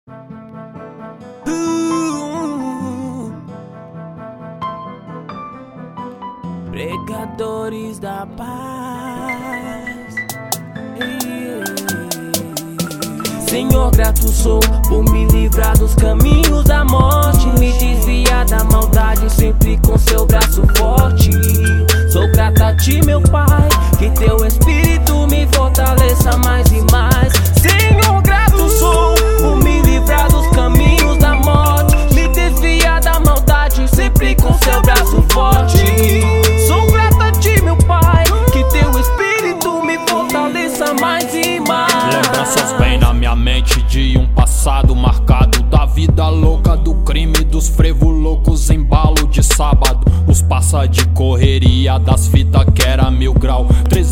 Pregadores da paz. Senhor, grato sou por me livrar dos caminhos da morte, me desviar da maldade sempre com seu braço forte. Sou grato a ti, meu Pai, que teu Espírito me fortaleça mais e mais. Senhor, grato sou por me livrar dos caminhos da morte, me desviar da maldade sempre com seu braço forte. Sou grato a ti, meu Pai, que teu Espírito me fortaleça mais e mais. Lembranças vêm na minha mente de um passado marcado, da vida louca, do crime, dos frevos loucos, embalo de sábado. Os passa de correria das fitas que era 1000 grau,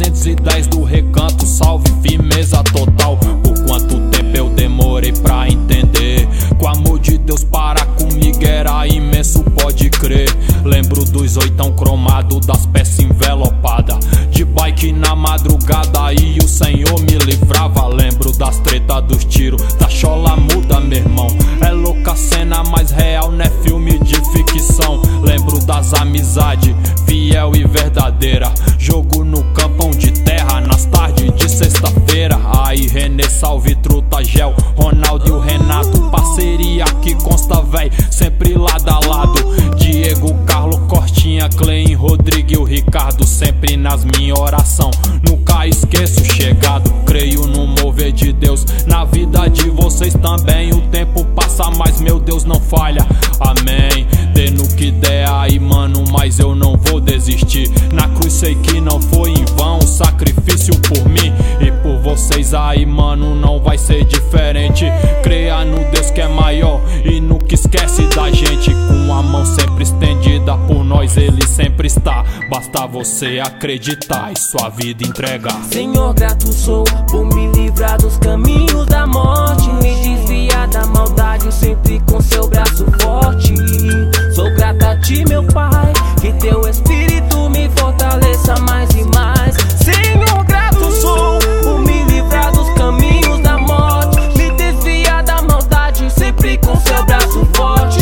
310 do recanto, salve, firmeza total. Por quanto tempo eu demorei pra entender que o amor de Deus para comigo era imenso, pode crer. Lembro dos oitão cromado, das peças envelopadas, de bike na madrugada e o Senhor me livrava. Lembro das treta dos tiros, da chola muda, meu irmão. É louca cena, mas real, não é filme de ficção. Lembro das amizades, fiel e verdadeira, jogo no campão de terra, nas tardes de sexta-feira. Aí Renê, salve, Truta, Gel, Ronaldo e o Renato, parceria que consta, véi, sempre lado a lado. Diego, Carlos, Cortinha, Clein, Rodrigo e o Ricardo, sempre nas minha oração, nunca esqueço chegado. Creio no mover de Deus na vida de vocês também. O tempo passa, mas meu Deus não falha, amém. Dê no que der aí, mano, mas eu não vou desistir. Na cruz sei que não foi em vão o sacrifício por mim e por vocês aí, mano, não vai ser diferente. Creia no Deus que é maior e nunca esquece da gente. Com a mão sempre estendida por nós, Ele sempre está. Basta você acreditar e sua vida entregar. Senhor, grato sou por me livrar dos caminhos da morte, me desviar da maldade sempre com seu braço forte. Sou grato a ti, meu Pai, que teu Espírito me fortaleça mais e mais. Senhor, grato sou por me livrar dos caminhos da morte, me desviar da maldade sempre com seu braço forte.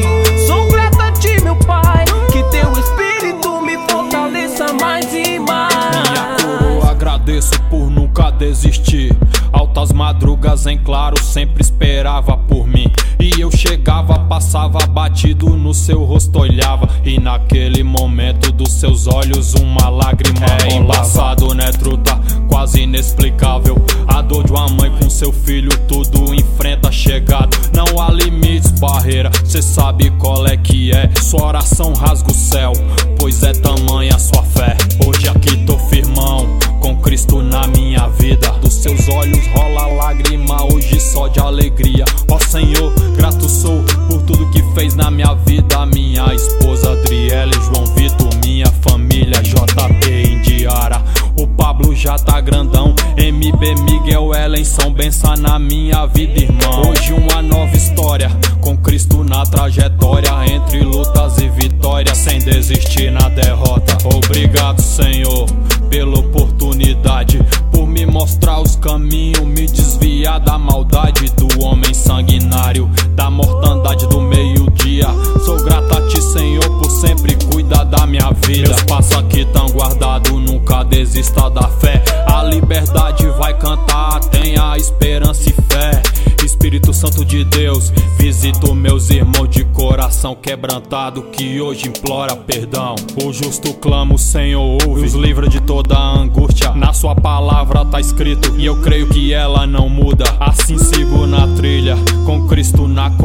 Sou grato a ti, meu Pai, que teu Espírito me fortaleça mais e mais. Minha coroa, agradeço por nunca desistir. Altas madrugas em claro, sempre esperava por mim. E eu chegava, passava batido no seu rosto, olhava, e naquele momento dos seus olhos uma lágrima rolava. Embaçado, né, Truta? Quase inexplicável. A dor de uma mãe com seu filho, tudo enfrenta chegado. Não há limites, barreira, cê sabe qual é que é. Sua oração rasga o céu, pois é tamanha a sua fé. Hoje aqui tô firmão, com Cristo na minha vida. Dos seus olhos rola lágrima, hoje só de alegria. Ó Senhor, grato sou por tudo que fez na minha vida. Minha esposa Adriele, João Vitor, minha família JB, Indiara. O Pablo já tá grandão, MB, Miguel, Ellen são benção na minha vida, irmão. Hoje uma nova história, com Cristo na trajetória, entre lutas e vitórias, sem desistir na derrota. Obrigado, Senhor, pela oportunidade, por me mostrar os caminhos, me desviar da maldade do homem sanguinário, da mortandade do meio-dia. Sou grato a ti, Senhor, por sempre cuidar da minha vida. Meus passos aqui tão guardados, nunca desista da fé. A liberdade vai cantar, tenha esperança e fé. Espírito Santo de Deus, visito meus irmãos de coração quebrantado, que hoje implora perdão. O justo clama, o Senhor ouve, os livra de toda a angústia. Na sua palavra tá escrito, e eu creio que ela não muda. Assim sigo na trilha, com Cristo na